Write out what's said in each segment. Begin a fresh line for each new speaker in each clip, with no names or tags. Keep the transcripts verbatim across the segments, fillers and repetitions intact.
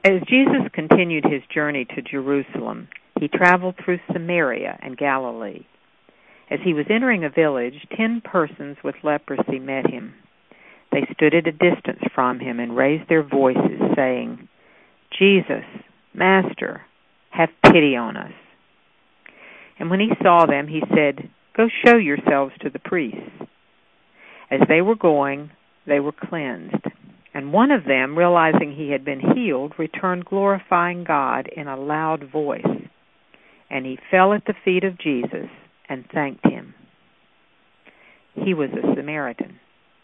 As Jesus continued his journey to Jerusalem, he traveled through Samaria and Galilee. As he was entering a village, ten persons with leprosy met him. They stood at a distance from him and raised their voices, saying, "Jesus, Master, have pity on us." And when he saw them, he said, "Go show yourselves to the priests." As they were going, they were cleansed. And one of them, realizing he had been healed, returned glorifying God in a loud voice. And he fell at the feet of Jesus and thanked him. He was a Samaritan.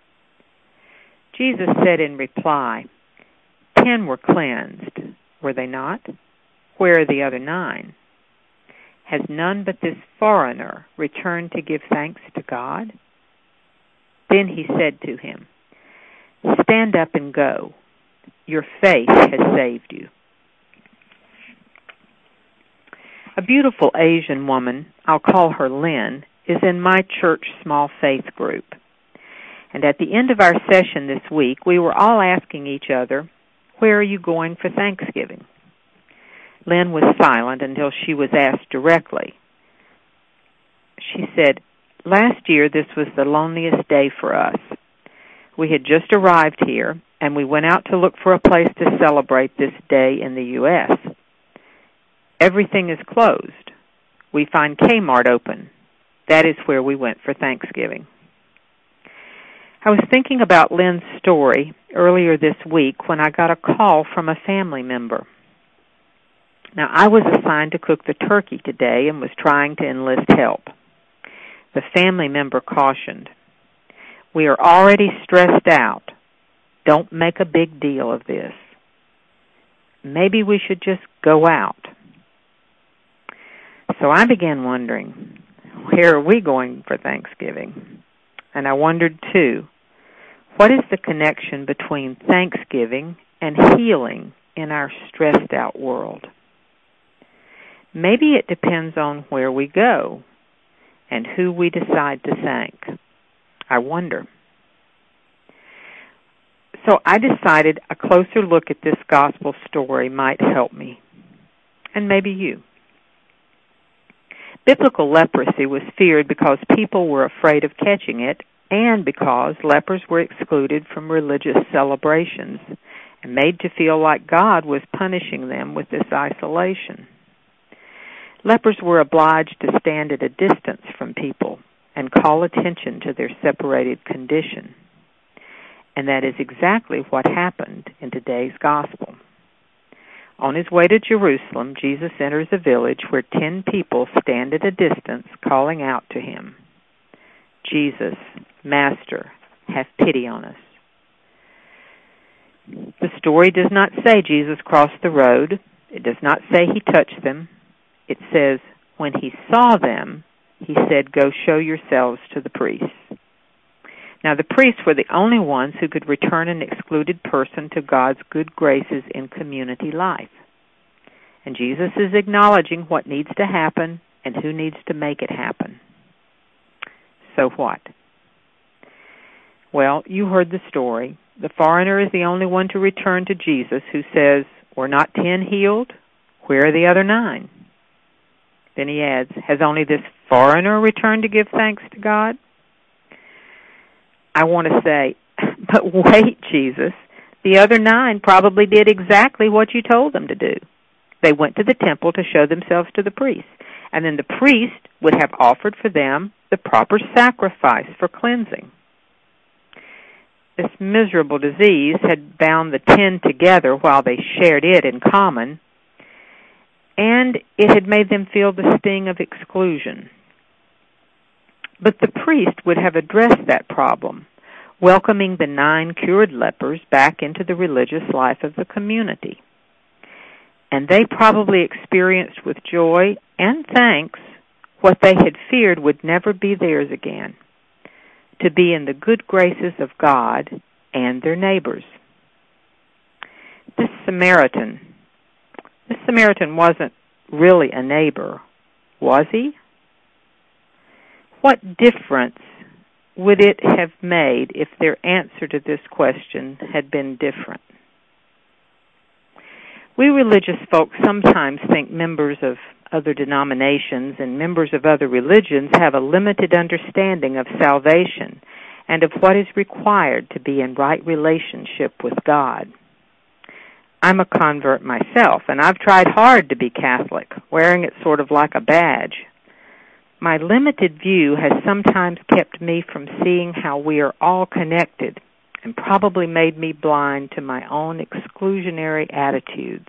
Jesus said in reply, "Ten were cleansed, were they not? Where are the other nine? Has none but this foreigner returned to give thanks to God?" Then he said to him, "Stand up and go. Your faith has saved you." A beautiful Asian woman, I'll call her Lynn, is in my church small faith group. And at the end of our session this week, we were all asking each other, "Where are you going for Thanksgiving?" Lynn was silent until she was asked directly. She said, "Last year this was the loneliest day for us. We had just arrived here, and we went out to look for a place to celebrate this day in the U S Everything is closed. We find Kmart open. That is where we went for Thanksgiving." I was thinking about Lynn's story earlier this week when I got a call from a family member. Now, I was assigned to cook the turkey today and was trying to enlist help. The family member cautioned, "We are already stressed out. Don't make a big deal of this. Maybe we should just go out." So I began wondering, where are we going for Thanksgiving? And I wondered, too, what is the connection between Thanksgiving and healing in our stressed-out world? Maybe it depends on where we go and who we decide to thank. I wonder. So I decided a closer look at this gospel story might help me, and maybe you. Biblical leprosy was feared because people were afraid of catching it and because lepers were excluded from religious celebrations and made to feel like God was punishing them with this isolation. Lepers were obliged to stand at a distance from people and call attention to their separated condition. And that is exactly what happened in today's gospel. On his way to Jerusalem, Jesus enters a village where ten people stand at a distance calling out to him, "Jesus, Master, have pity on us." The story does not say Jesus crossed the road. It does not say he touched them. It says, when he saw them, he said, "Go show yourselves to the priests." Now, the priests were the only ones who could return an excluded person to God's good graces in community life. And Jesus is acknowledging what needs to happen and who needs to make it happen. So what? Well, you heard the story. The foreigner is the only one to return to Jesus who says, "Were not ten healed? Where are the other nine?" Then he adds, "Has only this foreigner returned to give thanks to God?" I want to say, but wait, Jesus, the other nine probably did exactly what you told them to do. They went to the temple to show themselves to the priest, and then the priest would have offered for them the proper sacrifice for cleansing. This miserable disease had bound the ten together while they shared it in common, and it had made them feel the sting of exclusion. But the priest would have addressed that problem, welcoming the nine cured lepers back into the religious life of the community. And they probably experienced with joy and thanks what they had feared would never be theirs again, to be in the good graces of God and their neighbors. This Samaritan, this Samaritan wasn't really a neighbor, was he? What difference would it have made if their answer to this question had been different? We religious folks sometimes think members of other denominations and members of other religions have a limited understanding of salvation and of what is required to be in right relationship with God. I'm a convert myself, and I've tried hard to be Catholic, wearing it sort of like a badge. My limited view has sometimes kept me from seeing how we are all connected and probably made me blind to my own exclusionary attitudes.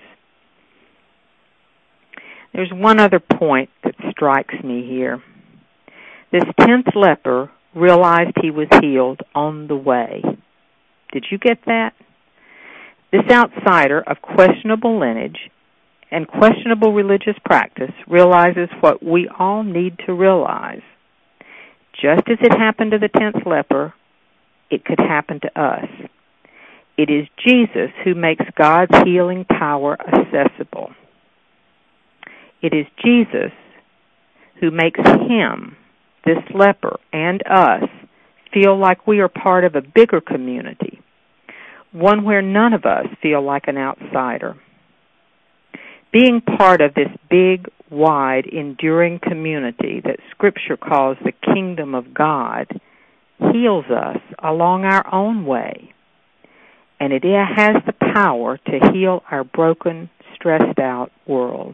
There's one other point that strikes me here. This tenth leper realized he was healed on the way. Did you get that? This outsider of questionable lineage and questionable religious practice realizes what we all need to realize. Just as it happened to the tenth leper, it could happen to us. It is Jesus who makes God's healing power accessible. It is Jesus who makes him, this leper, and us feel like we are part of a bigger community, one where none of us feel like an outsider. Being part of this big, wide, enduring community that Scripture calls the kingdom of God heals us along our own way, and it has the power to heal our broken, stressed-out world.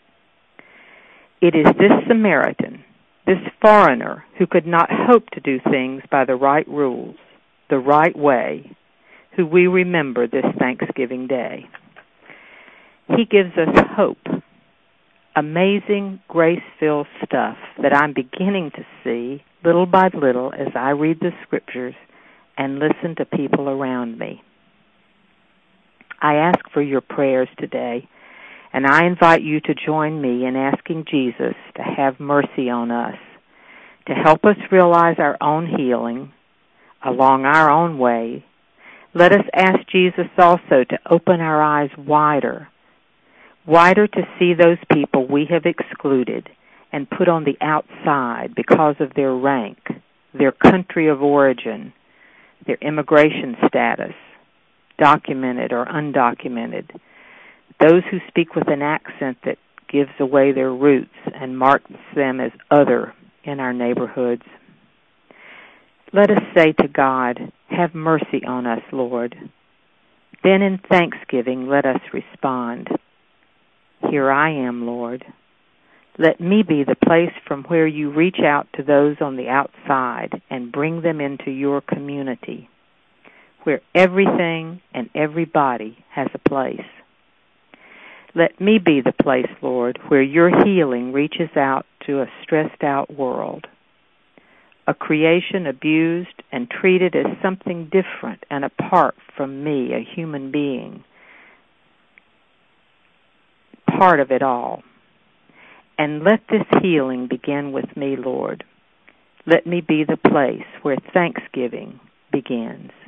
It is this Samaritan, this foreigner who could not hope to do things by the right rules, the right way, who we remember this Thanksgiving Day. He gives us hope, amazing, grace-filled stuff that I'm beginning to see little by little as I read the Scriptures and listen to people around me. I ask for your prayers today, and I invite you to join me in asking Jesus to have mercy on us, to help us realize our own healing along our own way. Let us ask Jesus also to open our eyes wider, wider to see those people we have excluded and put on the outside because of their rank, their country of origin, their immigration status, documented or undocumented, those who speak with an accent that gives away their roots and marks them as other in our neighborhoods. Let us say to God, have mercy on us, Lord. Then in thanksgiving, let us respond, here I am, Lord. Let me be the place from where you reach out to those on the outside and bring them into your community, where everything and everybody has a place. Let me be the place, Lord, where your healing reaches out to a stressed-out world, a creation abused and treated as something different and apart from me, a human being, part of it all. And let this healing begin with me, Lord. Let me be the place where thanksgiving begins.